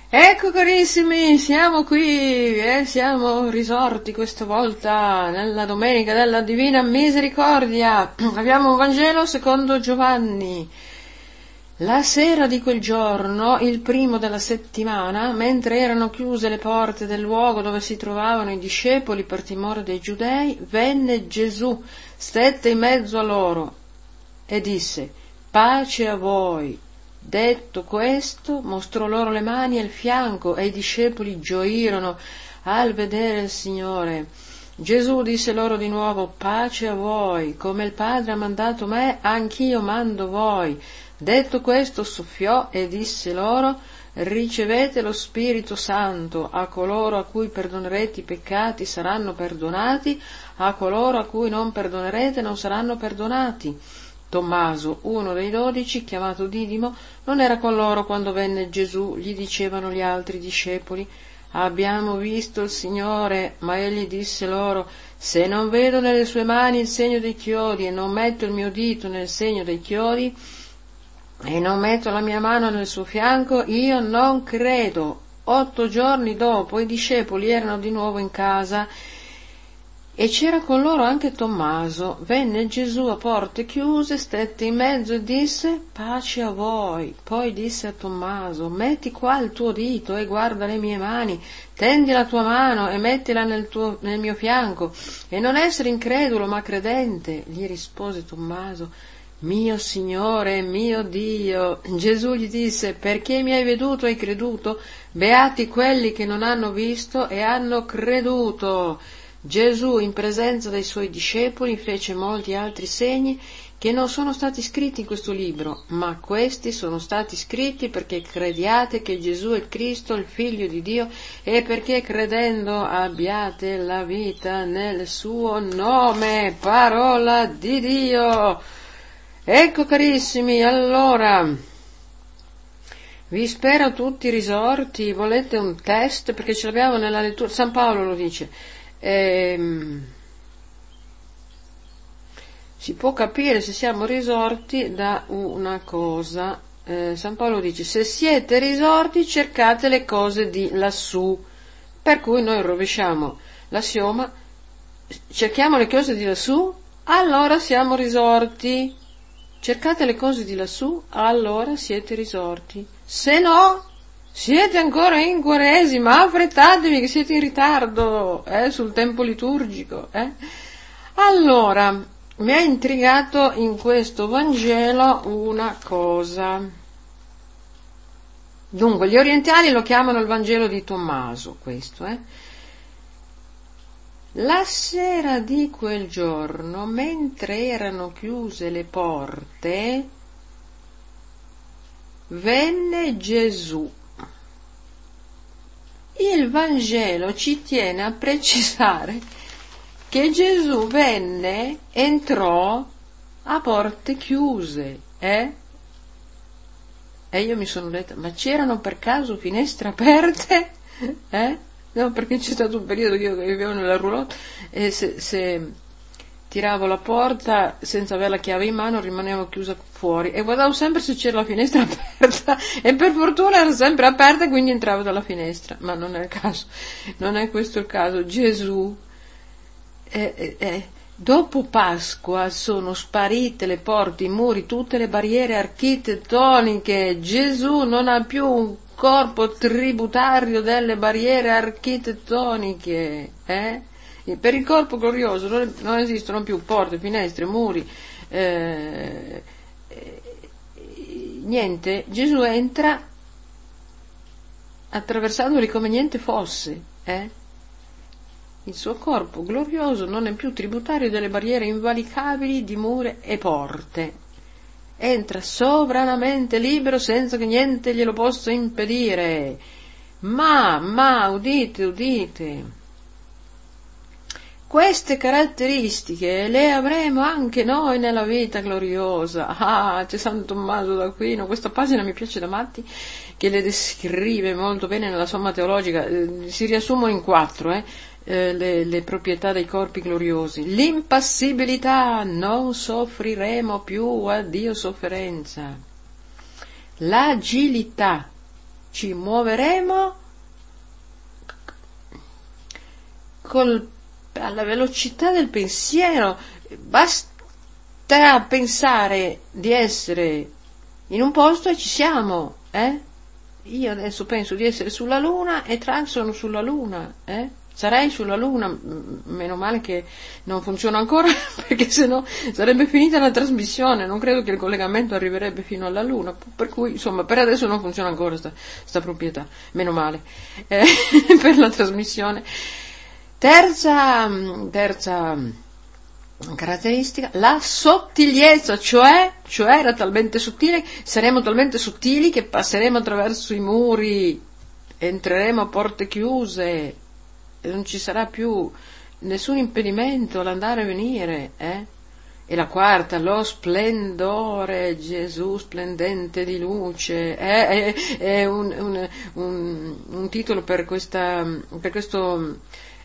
Ecco carissimi, siamo qui e siamo risorti questa volta nella Domenica della Divina Misericordia. Abbiamo un Vangelo secondo Giovanni. La sera di quel giorno, il primo della settimana, mentre erano chiuse le porte del luogo dove si trovavano i discepoli per timore dei giudei, venne Gesù, stette in mezzo a loro e disse: pace a voi. Detto questo, mostrò loro le mani e il fianco, e i discepoli gioirono al vedere il Signore. Gesù disse loro di nuovo: pace a voi, come il Padre ha mandato me, anch'io mando voi. Detto questo, soffiò e disse loro: ricevete lo Spirito Santo. A coloro a cui perdonerete i peccati saranno perdonati, a coloro a cui non perdonerete non saranno perdonati. Tommaso, uno dei 12, chiamato Didimo, non era con loro quando venne Gesù. Gli dicevano gli altri discepoli: abbiamo visto il Signore. Ma egli disse loro: se non vedo nelle sue mani il segno dei chiodi, e non metto il mio dito nel segno dei chiodi, e non metto la mia mano nel suo fianco, io non credo. 8 giorni dopo i discepoli erano di nuovo in casa e c'era con loro anche Tommaso. Venne Gesù a porte chiuse, stette in mezzo e disse: pace a voi. Poi disse a Tommaso: metti qua il tuo dito e guarda le mie mani, tendi la tua mano e mettila nel mio fianco, e non essere incredulo ma credente. Gli rispose Tommaso: mio Signore e mio Dio. Gesù gli disse: perché mi hai veduto e hai creduto? Beati quelli che non hanno visto e hanno creduto. Gesù, in presenza dei suoi discepoli, fece molti altri segni che non sono stati scritti in questo libro, ma questi sono stati scritti perché crediate che Gesù è il Cristo, il Figlio di Dio, e perché credendo abbiate la vita nel suo nome. Parola di Dio. Ecco carissimi, allora vi spero tutti risorti. Volete un test? Perché ce l'abbiamo nella lettura, San Paolo lo dice. Si può capire se siamo risorti da una cosa. San Paolo dice: se siete risorti cercate le cose di lassù. Per cui noi rovesciamo l'assioma: cerchiamo le cose di lassù, allora siamo risorti. Cercate le cose di lassù, allora siete risorti. Se no, siete ancora in Quaresima, affrettatevi che siete in ritardo sul tempo liturgico. Allora, mi ha intrigato in questo Vangelo una cosa. Dunque, gli orientali lo chiamano il Vangelo di Tommaso, questo. La sera di quel giorno, mentre erano chiuse le porte, venne Gesù. Il Vangelo ci tiene a precisare che Gesù entrò a porte chiuse, E io mi sono detta: ma c'erano per caso finestre aperte? No, perché c'è stato un periodo che io vivevo nella roulotte e se tiravo la porta senza avere la chiave in mano rimanevo chiusa fuori e guardavo sempre se c'era la finestra aperta, e per fortuna era sempre aperta e quindi entravo dalla finestra. Ma non è il caso, non è questo il caso. Gesù, dopo Pasqua sono sparite le porte, i muri, tutte le barriere architettoniche. Gesù non ha più un corpo tributario delle barriere architettoniche. Per il corpo glorioso non esistono più porte, finestre, muri, niente. Gesù entra attraversandoli come niente fosse. Il suo corpo glorioso non è più tributario delle barriere invalicabili di mura e porte. Entra sovranamente libero senza che niente glielo possa impedire. Ma, udite, queste caratteristiche le avremo anche noi nella vita gloriosa. C'è San Tommaso d'Aquino, questa pagina mi piace da matti, che le descrive molto bene nella Somma Teologica. Si riassumono in 4, le proprietà dei corpi gloriosi. L'impassibilità, non soffriremo più a Dio sofferenza. L'agilità, ci muoveremo alla velocità del pensiero. Basta pensare di essere in un posto e ci siamo, Io adesso penso di essere sulla Luna e sono sulla Luna, Sarei sulla Luna, meno male che non funziona ancora, perché sennò sarebbe finita la trasmissione, non credo che il collegamento arriverebbe fino alla Luna, per cui insomma per adesso non funziona ancora sta proprietà, meno male, per la trasmissione. Terza caratteristica, la sottigliezza, cioè era talmente sottile, saremo talmente sottili che passeremo attraverso i muri, entreremo a porte chiuse, e non ci sarà più nessun impedimento all'andare e venire, E la quarta, lo splendore, Gesù splendente di luce, è un titolo per questo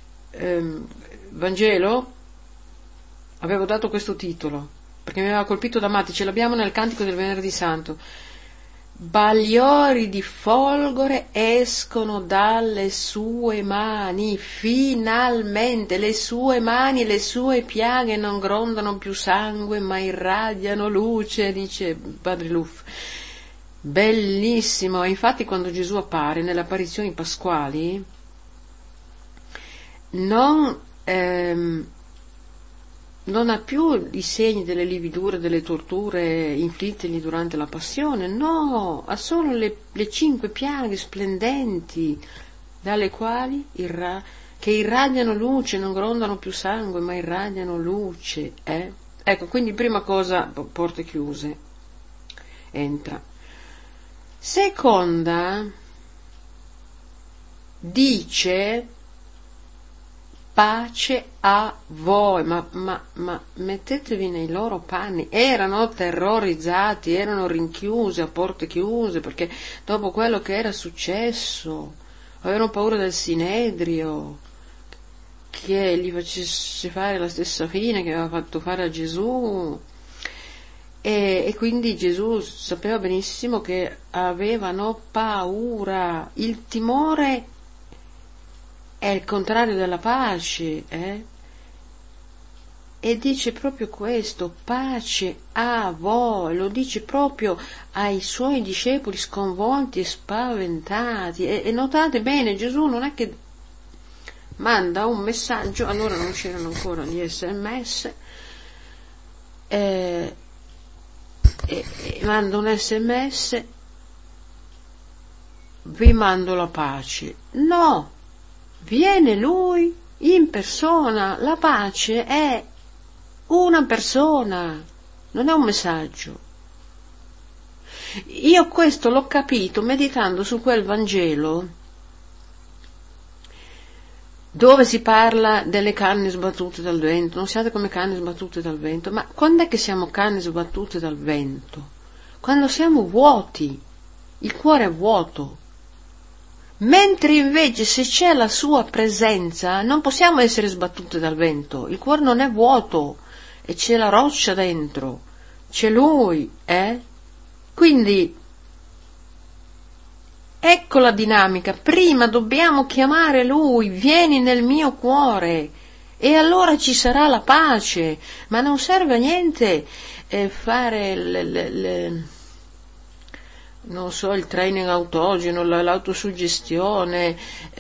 Vangelo. Avevo dato questo titolo perché mi aveva colpito da matti, ce l'abbiamo nel cantico del Venerdì Santo. Bagliori di folgore escono dalle sue mani, finalmente le sue mani, le sue piaghe non grondano più sangue ma irradiano luce, dice Padre Luff. Bellissimo. Infatti quando Gesù appare nelle apparizioni pasquali non ha più i segni delle lividure, delle torture inflittegli durante la passione, no, ha solo le 5 piaghe splendenti, dalle quali che irradiano luce, non grondano più sangue, ma irradiano luce, Ecco, quindi prima cosa, porte chiuse, entra. Seconda, dice pace a voi, ma mettetevi nei loro panni. Erano terrorizzati, erano rinchiusi a porte chiuse, perché dopo quello che era successo avevano paura del Sinedrio, che gli facesse fare la stessa fine che aveva fatto fare a Gesù, e quindi Gesù sapeva benissimo che avevano paura. Il timore è il contrario della pace, E dice proprio questo, pace a voi, lo dice proprio ai suoi discepoli sconvolti e spaventati. E notate bene, Gesù non è che manda un messaggio, allora non c'erano ancora gli SMS, manda un SMS, vi mando la pace. No! Viene lui in persona, la pace è una persona, non è un messaggio. Io questo l'ho capito meditando su quel Vangelo dove si parla delle canne sbattute dal vento. Non siate come canne sbattute dal vento, ma quando è che siamo canne sbattute dal vento? Quando siamo vuoti, il cuore è vuoto. Mentre invece se c'è la sua presenza non possiamo essere sbattute dal vento, il cuore non è vuoto e c'è la roccia dentro, c'è lui, Quindi ecco la dinamica, prima dobbiamo chiamare lui, vieni nel mio cuore e allora ci sarà la pace, ma non serve a niente fare non so, il training autogeno, l'autosuggestione,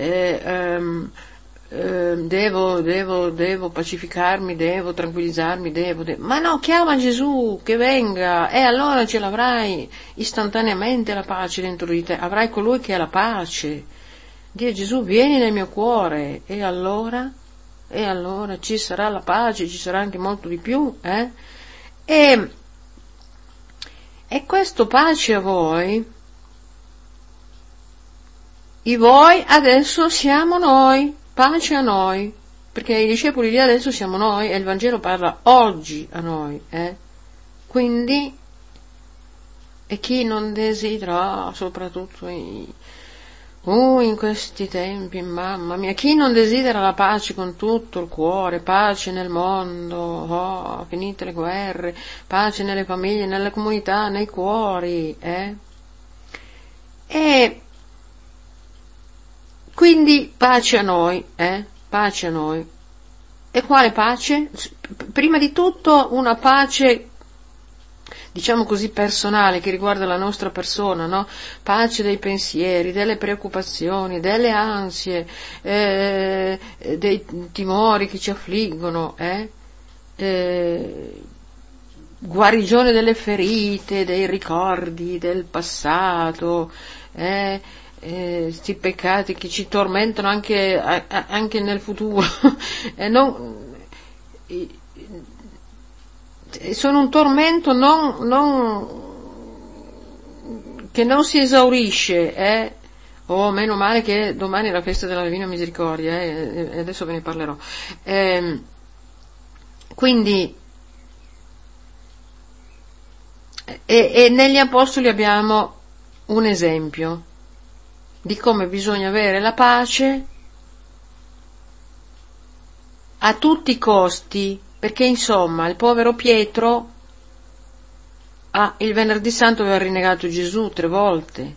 devo pacificarmi, devo tranquillizzarmi, ma no, chiama Gesù che venga e allora ce l'avrai istantaneamente la pace dentro di te, avrai colui che è la pace. Dio Gesù, vieni nel mio cuore e allora ci sarà la pace, ci sarà anche molto di più, E questo pace a voi, i voi adesso siamo noi, pace a noi, perché i discepoli di adesso siamo noi e il Vangelo parla oggi a noi, Quindi, e chi non desidera, soprattutto in questi tempi, mamma mia, chi non desidera la pace con tutto il cuore, pace nel mondo, finite le guerre, pace nelle famiglie, nelle comunità, nei cuori, E Quindi pace a noi, pace a noi. E quale pace? Prima di tutto una pace, diciamo così, personale, che riguarda la nostra persona, no? Pace dei pensieri, delle preoccupazioni, delle ansie, dei timori che ci affliggono, guarigione delle ferite, dei ricordi del passato, questi peccati che ci tormentano anche nel futuro, sono un tormento che non si esaurisce, meno male che domani è la festa della Divina Misericordia, e adesso ve ne parlerò. Quindi e negli Apostoli abbiamo un esempio di come bisogna avere la pace a tutti i costi, perché insomma il povero Pietro il venerdì santo aveva rinnegato Gesù 3 volte,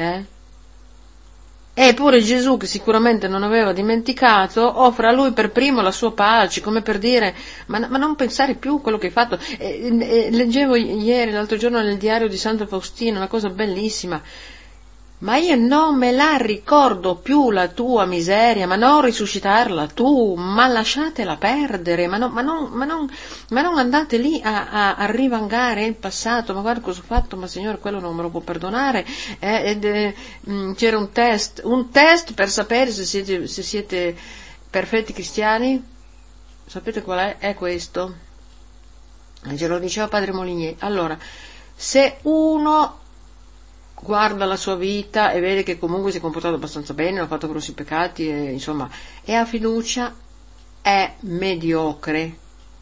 Eppure Gesù, che sicuramente non aveva dimenticato, offre a lui per primo la sua pace, come per dire, ma non pensare più a quello che hai fatto. Leggevo l'altro giorno nel diario di Santa Faustina una cosa bellissima. Ma io non me la ricordo più la tua miseria, ma non risuscitarla tu, ma lasciatela perdere, ma non andate lì a rivangare il passato, ma guarda cosa ho fatto, ma Signore quello non me lo può perdonare, c'era un test per sapere se siete perfetti cristiani, sapete qual è? È questo, ce lo diceva Padre Molinier. Allora, se uno guarda la sua vita e vede che comunque si è comportato abbastanza bene, non ha fatto grossi peccati, insomma, e ha fiducia, è mediocre.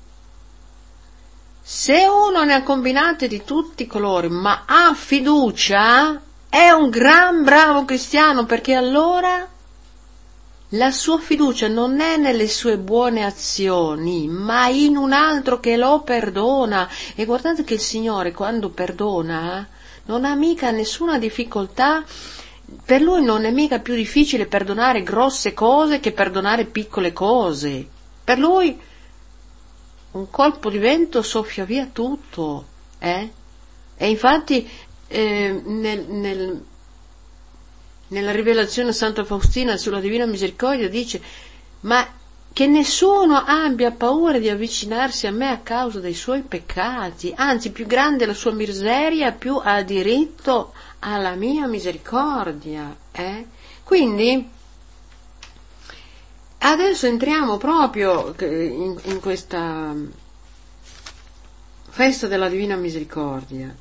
Se uno ne ha combinate di tutti i colori, ma ha fiducia, è un gran bravo cristiano, perché allora la sua fiducia non è nelle sue buone azioni, ma in un altro che lo perdona. E guardate che il Signore, quando perdona, non ha mica nessuna difficoltà, per lui non è mica più difficile perdonare grosse cose che perdonare piccole cose. Per lui un colpo di vento soffia via tutto, E infatti nella rivelazione Santa Faustina sulla Divina Misericordia dice: ma che nessuno abbia paura di avvicinarsi a me a causa dei suoi peccati, anzi più grande la sua miseria, più ha diritto alla mia misericordia. Quindi adesso entriamo proprio in questa festa della Divina Misericordia,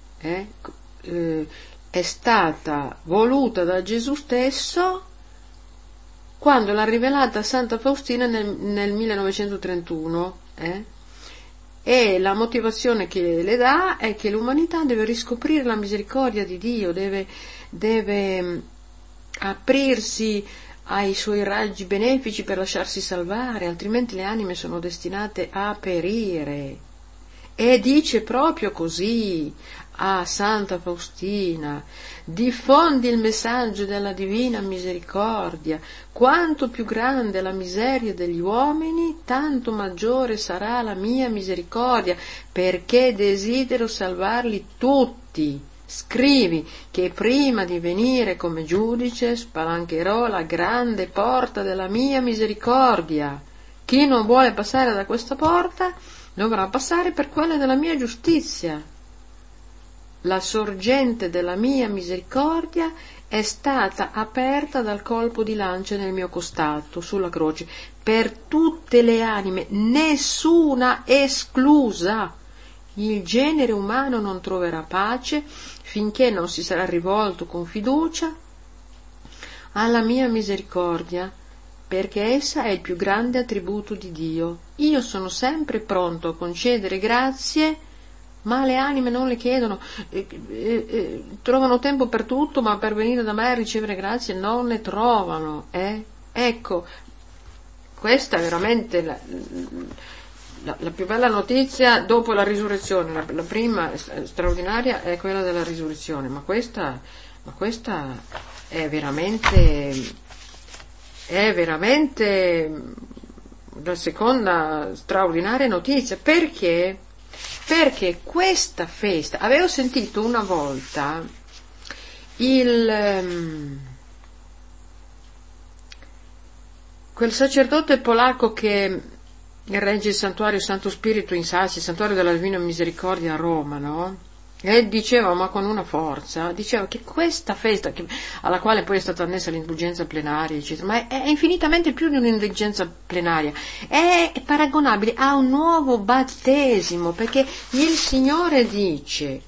è stata voluta da Gesù stesso quando l'ha rivelata a Santa Faustina nel 1931, e la motivazione che le dà è che l'umanità deve riscoprire la misericordia di Dio, deve aprirsi ai suoi raggi benefici per lasciarsi salvare, altrimenti le anime sono destinate a perire. E dice proprio così a Santa Faustina: diffondi il messaggio della Divina Misericordia, quanto più grande la miseria degli uomini, tanto maggiore sarà la mia misericordia, perché desidero salvarli tutti. Scrivi che prima di venire come giudice spalancherò la grande porta della mia misericordia. Chi non vuole passare da questa porta dovrà passare per quella della mia giustizia. La sorgente della mia misericordia è stata aperta dal colpo di lancia nel mio costato, sulla croce, per tutte le anime, nessuna esclusa. Il genere umano non troverà pace finché non si sarà rivolto con fiducia alla mia misericordia, perché essa è il più grande attributo di Dio. Io sono sempre pronto a concedere grazie, ma le anime non le chiedono, trovano tempo per tutto, ma per venire da me a ricevere grazie non ne trovano. Ecco, questa è veramente la più bella notizia dopo la risurrezione. La prima straordinaria è quella della risurrezione, ma questa è veramente è veramente la seconda straordinaria notizia. Perché? Perché questa festa, avevo sentito una volta quel sacerdote polacco che regge il santuario Santo Spirito in Sassi, il santuario della Divina Misericordia a Roma, no? E diceva, ma con una forza, diceva che questa festa, alla quale poi è stata annessa l'indulgenza plenaria, eccetera, ma è infinitamente più di un'indulgenza plenaria, è paragonabile a un nuovo battesimo, perché il Signore dice,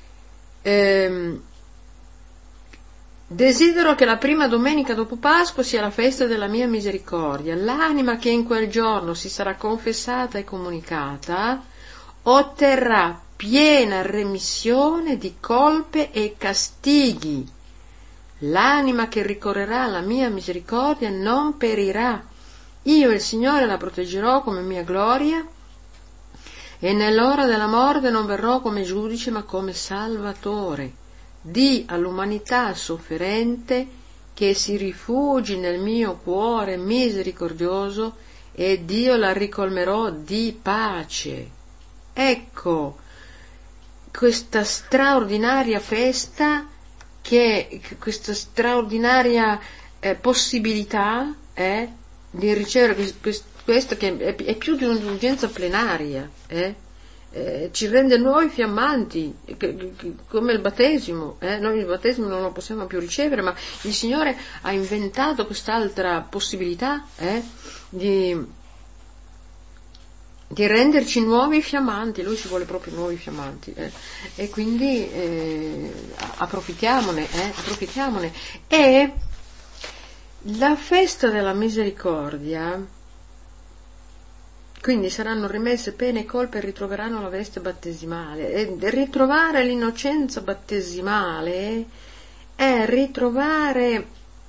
desidero che la prima domenica dopo Pasqua sia la festa della mia misericordia. L'anima che in quel giorno si sarà confessata e comunicata otterrà piena remissione di colpe e castighi. L'anima che ricorrerà alla mia misericordia non perirà. Io, il Signore, la proteggerò come mia gloria e nell'ora della morte non verrò come giudice ma come salvatore. Dì all'umanità sofferente che si rifugi nel mio cuore misericordioso ed io la ricolmerò di pace. Ecco questa straordinaria festa, questa straordinaria possibilità di ricevere questo che è più di un'indulgenza plenaria, ci rende nuovi fiammanti, come il battesimo. Noi il battesimo non lo possiamo più ricevere, ma il Signore ha inventato quest'altra possibilità di renderci nuovi fiammanti. Lui ci vuole proprio nuovi fiammanti, e quindi approfittiamone. E la festa della misericordia, quindi saranno rimesse pene e colpe e ritroveranno la veste battesimale. E ritrovare l'innocenza battesimale è ritrovare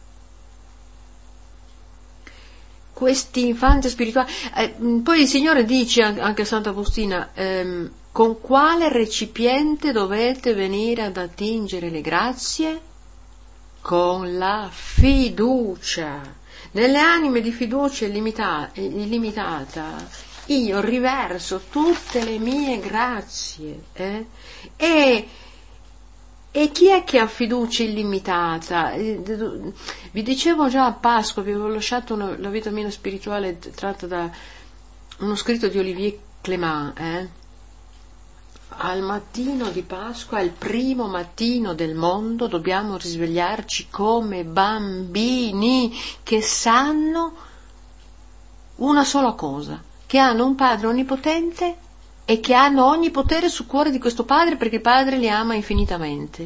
questi infanti spirituali. Poi il Signore dice anche a Santa Faustina, con quale recipiente dovete venire ad attingere le grazie? Con la fiducia. Nelle anime di fiducia illimitata io riverso tutte le mie grazie. E chi è che ha fiducia illimitata? Vi dicevo già a Pasqua, vi avevo lasciato la vitamina spirituale tratta da uno scritto di Olivier Clément. Al mattino di Pasqua, il primo mattino del mondo, dobbiamo risvegliarci come bambini che sanno una sola cosa, che hanno un Padre onnipotente e che hanno ogni potere sul cuore di questo Padre, perché il Padre li ama infinitamente.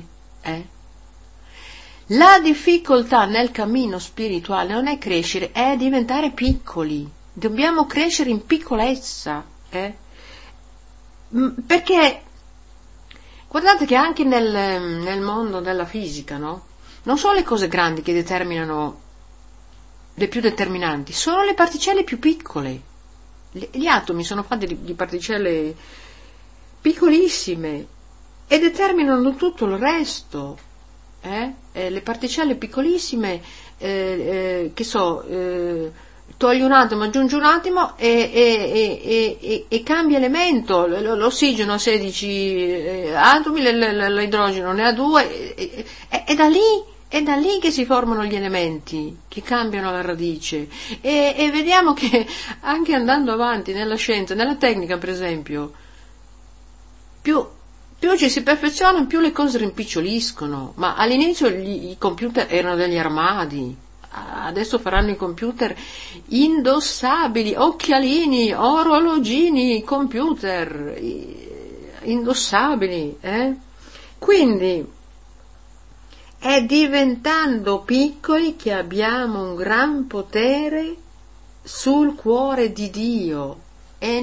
La difficoltà nel cammino spirituale non è crescere, è diventare piccoli. Dobbiamo crescere in piccolezza, perché guardate che anche nel mondo della fisica, no? Non sono le cose grandi che determinano le più determinanti, sono le particelle più piccole. Gli atomi sono fatti di particelle piccolissime e determinano tutto il resto. Le particelle piccolissime, togli un attimo, aggiungi un attimo e cambia elemento. L'ossigeno ha 16 atomi, l'idrogeno ne ha 2, è da lì che si formano gli elementi che cambiano la radice. E vediamo che anche andando avanti nella scienza, nella tecnica per esempio, più ci si perfeziona, più le cose rimpiccioliscono. Ma all'inizio i computer erano degli armadi. Adesso faranno i computer indossabili, occhialini, orologini, computer indossabili. Quindi è diventando piccoli che abbiamo un gran potere sul cuore di Dio e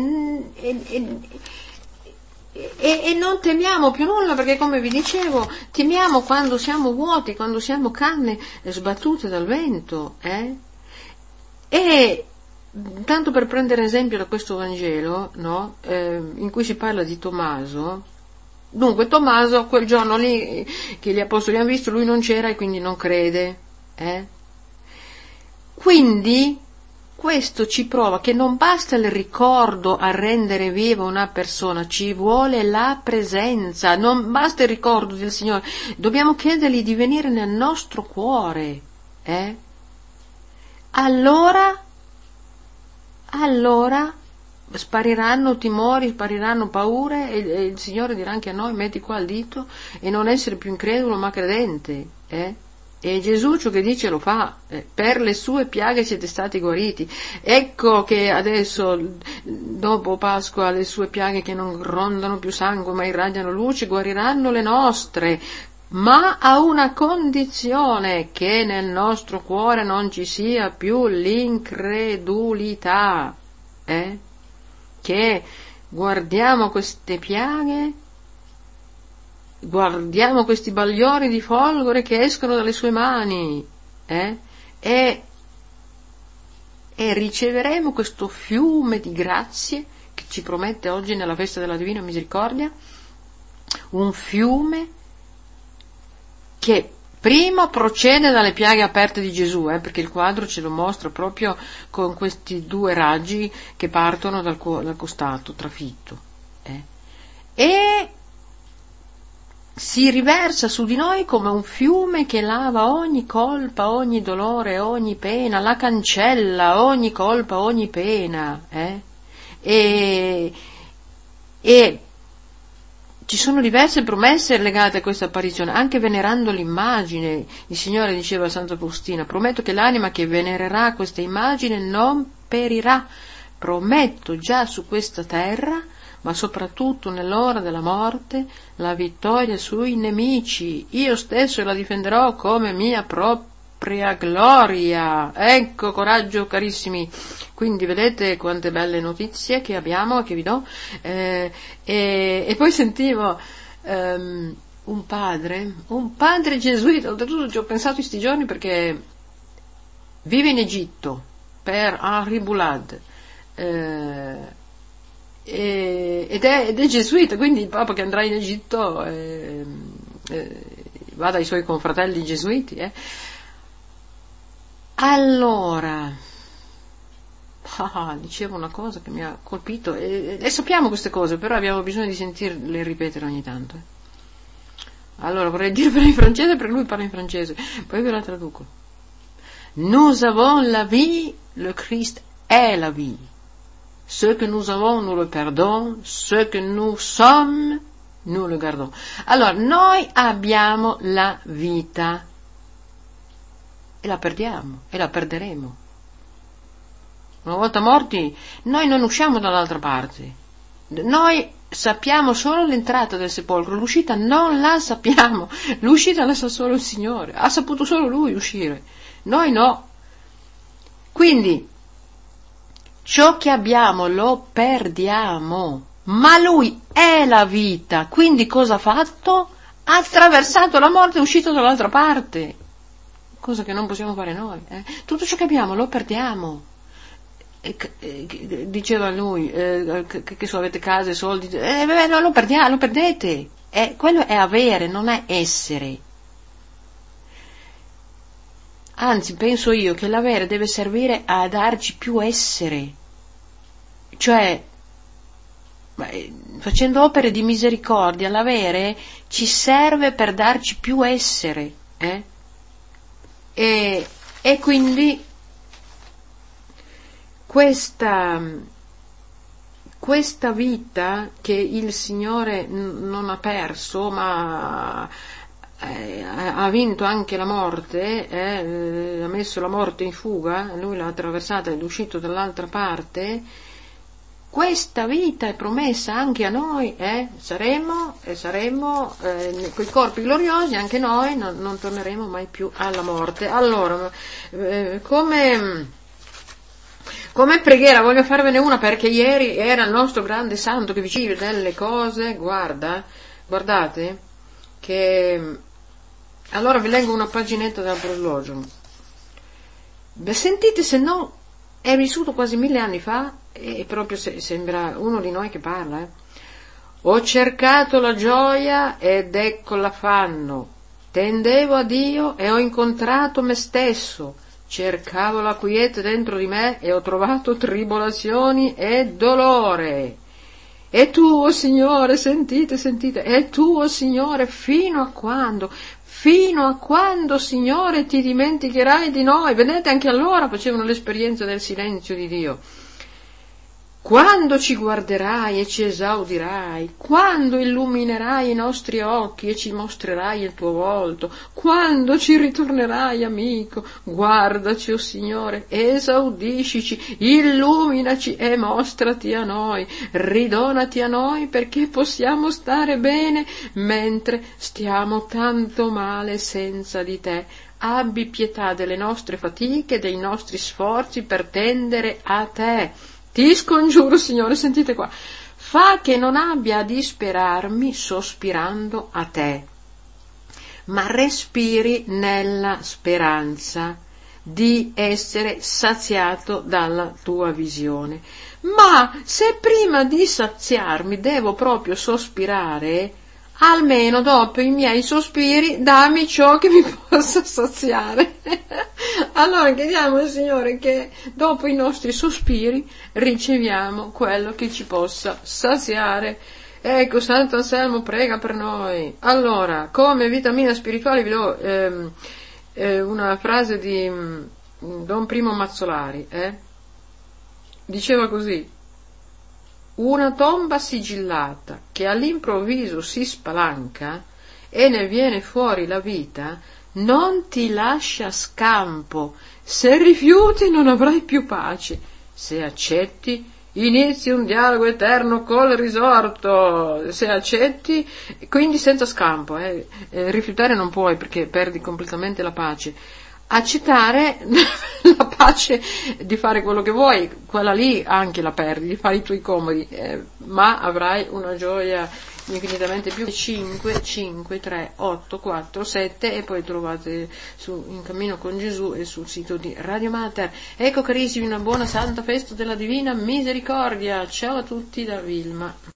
non temiamo più nulla, perché come vi dicevo, temiamo quando siamo vuoti, quando siamo canne sbattute dal vento. E tanto per prendere esempio da questo Vangelo, no? In cui si parla di Tommaso. Dunque Tommaso quel giorno lì che gli apostoli hanno visto, lui non c'era e quindi non crede. Quindi questo ci prova che non basta il ricordo a rendere viva una persona, ci vuole la presenza, non basta il ricordo del Signore, dobbiamo chiedergli di venire nel nostro cuore, Allora spariranno timori, spariranno paure e il Signore dirà anche a noi: metti qua il dito e non essere più incredulo ma credente, E Gesù ciò che dice lo fa, per le sue piaghe siete stati guariti. Ecco che adesso, dopo Pasqua, le sue piaghe che non rondano più sangue ma irradiano luce, guariranno le nostre, ma a una condizione: che nel nostro cuore non ci sia più l'incredulità, che guardiamo queste piaghe, guardiamo questi bagliori di folgore che escono dalle sue mani, e riceveremo questo fiume di grazie che ci promette oggi nella festa della Divina Misericordia, un fiume che prima procede dalle piaghe aperte di Gesù, perché il quadro ce lo mostra proprio con questi due raggi che partono dal costato trafitto, e si riversa su di noi come un fiume che lava ogni colpa, ogni dolore, ogni pena, la cancella ogni colpa, ogni pena, e ci sono diverse promesse legate a questa apparizione, anche venerando l'immagine. Il Signore diceva a Santa Faustina: prometto che l'anima che venererà questa immagine non perirà, prometto già su questa terra, ma soprattutto nell'ora della morte, la vittoria sui nemici. Io stesso la difenderò come mia propria gloria. Ecco, coraggio, carissimi. Quindi vedete quante belle notizie che abbiamo, che vi do. E poi sentivo un padre gesuita, oltretutto ci ho pensato questi giorni perché vive in Egitto per Henri Boulade, ed è gesuita, quindi il Papa che andrà in Egitto va dai suoi confratelli gesuiti. Allora, dicevo una cosa che mi ha colpito, e sappiamo queste cose, però abbiamo bisogno di sentirle ripetere ogni tanto. Allora, vorrei dirvelo in francese perché lui parla in francese, poi ve la traduco. Nous avons la vie, le Christ est la vie. Ce que nous avons, nous le perdons, ce que nous sommes, nous le gardons. Allora, noi abbiamo la vita e la perdiamo e la perderemo. Una volta morti, noi non usciamo dall'altra parte. Noi sappiamo solo l'entrata del sepolcro, l'uscita non la sappiamo. L'uscita la sa solo il Signore. Ha saputo solo Lui uscire. Noi no. Quindi, ciò che abbiamo lo perdiamo, ma Lui è la vita, quindi cosa ha fatto? Ha attraversato la morte e è uscito dall'altra parte, cosa che non possiamo fare noi. Tutto ciò che abbiamo lo perdiamo. Diceva lui, che so, avete case, soldi, no, lo perdete. Quello è avere, non è essere. Anzi, penso io che l'avere deve servire a darci più essere, cioè facendo opere di misericordia, l'avere ci serve per darci più essere, e quindi questa vita che il Signore non ha perso, ma ha vinto anche la morte, ha messo la morte in fuga, lui l'ha attraversata ed è uscito dall'altra parte. Questa vita è promessa anche a noi, saremo quei corpi gloriosi, anche noi non torneremo mai più alla morte. Allora, come preghiera voglio farvene una, perché ieri era il nostro grande santo che vi dice delle cose, guardate, che allora vi leggo una paginetta dal Proslogio. Sentite, se no è vissuto quasi 1000 anni fa e proprio sembra uno di noi che parla. Ho cercato la gioia ed ecco l'affanno, tendevo a Dio e ho incontrato me stesso, cercavo la quiete dentro di me e ho trovato tribolazioni e dolore. È tuo, Signore, sentite, è tuo, Signore, fino a quando? Fino a quando, Signore, ti dimenticherai di noi? Vedete, anche allora facevano l'esperienza del silenzio di Dio. Quando ci guarderai e ci esaudirai, quando illuminerai i nostri occhi e ci mostrerai il tuo volto, quando ci ritornerai amico, guardaci, o Signore, esaudiscici, illuminaci e mostrati a noi, ridonati a noi perché possiamo stare bene mentre stiamo tanto male senza di te. Abbi pietà delle nostre fatiche, dei nostri sforzi per tendere a te. Ti scongiuro, Signore, sentite qua, fa che non abbia a disperarmi sospirando a te, ma respiri nella speranza di essere saziato dalla tua visione. Ma se prima di saziarmi devo proprio sospirare, almeno dopo i miei sospiri dammi ciò che mi possa saziare. Allora chiediamo al Signore che dopo i nostri sospiri riceviamo quello che ci possa saziare. Ecco, Santo Anselmo prega per noi. Allora, come vitamina spirituale vi do una frase di Don Primo Mazzolari. Diceva così: una tomba sigillata che all'improvviso si spalanca e ne viene fuori la vita non ti lascia scampo. Se rifiuti non avrai più pace, se accetti inizi un dialogo eterno col risorto. Se accetti, quindi senza scampo, rifiutare non puoi perché perdi completamente la pace. Accettare la pace di fare quello che vuoi, quella lì anche la perdi, di fare i tuoi comodi, ma avrai una gioia infinitamente più. 5, 3, 8, 4, 7 e poi trovate su In Cammino con Gesù e sul sito di Radio Mater. Ecco carissimi, una buona santa festa della Divina Misericordia. Ciao a tutti da Vilma.